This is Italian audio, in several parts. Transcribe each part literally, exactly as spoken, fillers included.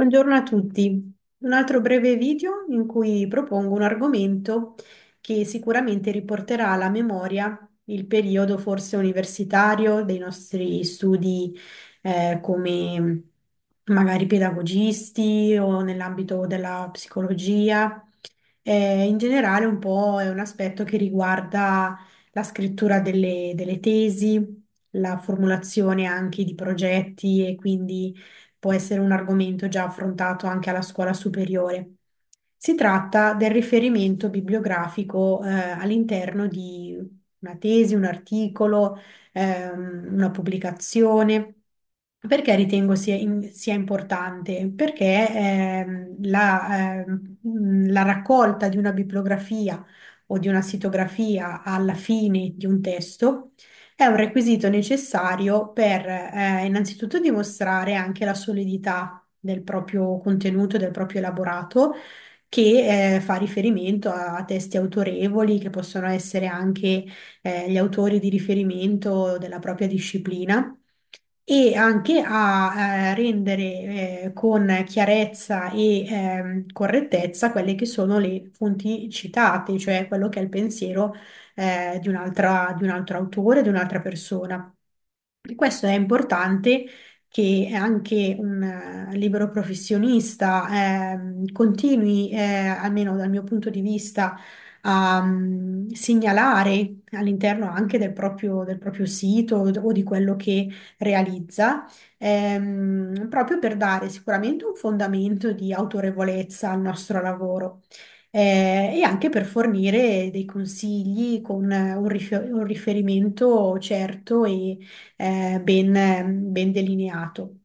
Buongiorno a tutti. Un altro breve video in cui propongo un argomento che sicuramente riporterà alla memoria il periodo forse universitario dei nostri studi eh, come magari pedagogisti o nell'ambito della psicologia. Eh, in generale un po' è un aspetto che riguarda la scrittura delle delle tesi, la formulazione anche di progetti e quindi può essere un argomento già affrontato anche alla scuola superiore. Si tratta del riferimento bibliografico eh, all'interno di una tesi, un articolo, ehm, una pubblicazione. Perché ritengo sia, in- sia importante? Perché ehm, la, ehm, mh, la raccolta di una bibliografia o di una sitografia alla fine di un testo è un requisito necessario per eh, innanzitutto dimostrare anche la solidità del proprio contenuto, del proprio elaborato, che eh, fa riferimento a, a testi autorevoli, che possono essere anche eh, gli autori di riferimento della propria disciplina e anche a eh, rendere eh, con chiarezza e ehm, correttezza quelle che sono le fonti citate, cioè quello che è il pensiero eh, di un'altra, di un altro autore, di un'altra persona. E questo è importante che anche un eh, libero professionista ehm, continui, eh, almeno dal mio punto di vista, a mm, segnalare all'interno anche del proprio, del proprio sito o di quello che realizza, ehm, proprio per dare sicuramente un fondamento di autorevolezza al nostro lavoro. Eh, e anche per fornire dei consigli con eh, un, rif- un riferimento certo e eh, ben, ben delineato.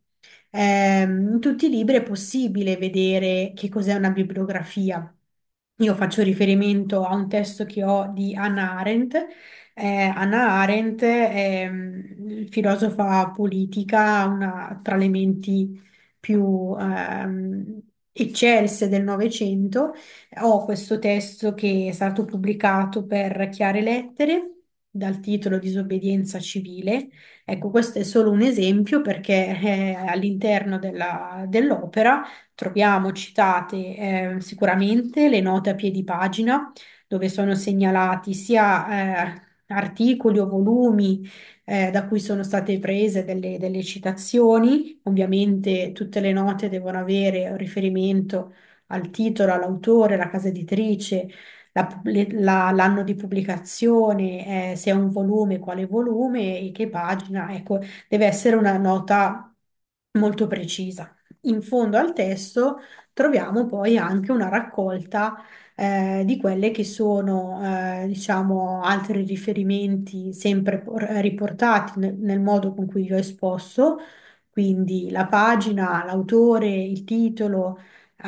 Ehm, in tutti i libri è possibile vedere che cos'è una bibliografia. Io faccio riferimento a un testo che ho di Hannah Arendt. Eh, Hannah Arendt è mm, filosofa politica, una tra le menti più ehm, eccelse del Novecento. Ho questo testo che è stato pubblicato per Chiare Lettere dal titolo Disobbedienza civile. Ecco, questo è solo un esempio perché eh, all'interno della- dell'opera troviamo citate eh, sicuramente le note a piedi pagina, dove sono segnalati sia eh, articoli o volumi eh, da cui sono state prese delle, delle citazioni. Ovviamente tutte le note devono avere un riferimento al titolo, all'autore, alla casa editrice, la pub- le- la- l'anno di pubblicazione, eh, se è un volume, quale volume e che pagina. Ecco, deve essere una nota molto precisa. In fondo al testo troviamo poi anche una raccolta eh, di quelle che sono, eh, diciamo, altri riferimenti sempre por- riportati nel, nel modo con cui li ho esposto, quindi la pagina, l'autore, il titolo,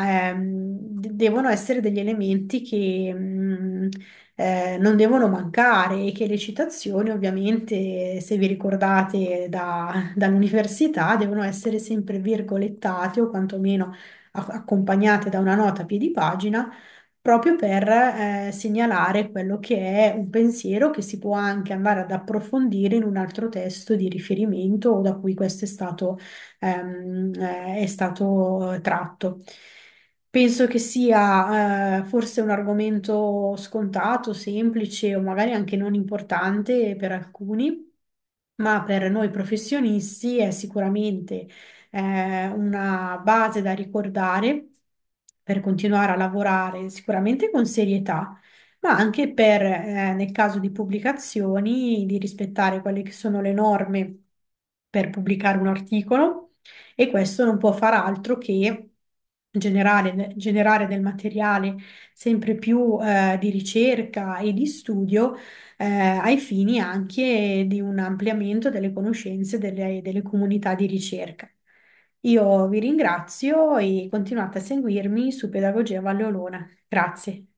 ehm, de- devono essere degli elementi che mh, eh, non devono mancare e che le citazioni, ovviamente, se vi ricordate da- dall'università, devono essere sempre virgolettate o quantomeno a- accompagnate da una nota a piedi pagina, proprio per eh, segnalare quello che è un pensiero che si può anche andare ad approfondire in un altro testo di riferimento o da cui questo è stato, ehm, eh, è stato eh, tratto. Penso che sia eh, forse un argomento scontato, semplice o magari anche non importante per alcuni, ma per noi professionisti è sicuramente eh, una base da ricordare per continuare a lavorare sicuramente con serietà, ma anche per, eh, nel caso di pubblicazioni, di rispettare quelle che sono le norme per pubblicare un articolo e questo non può far altro che generare, generare del materiale sempre più eh, di ricerca e di studio eh, ai fini anche di un ampliamento delle conoscenze delle, delle comunità di ricerca. Io vi ringrazio e continuate a seguirmi su Pedagogia Valle Olona. Grazie.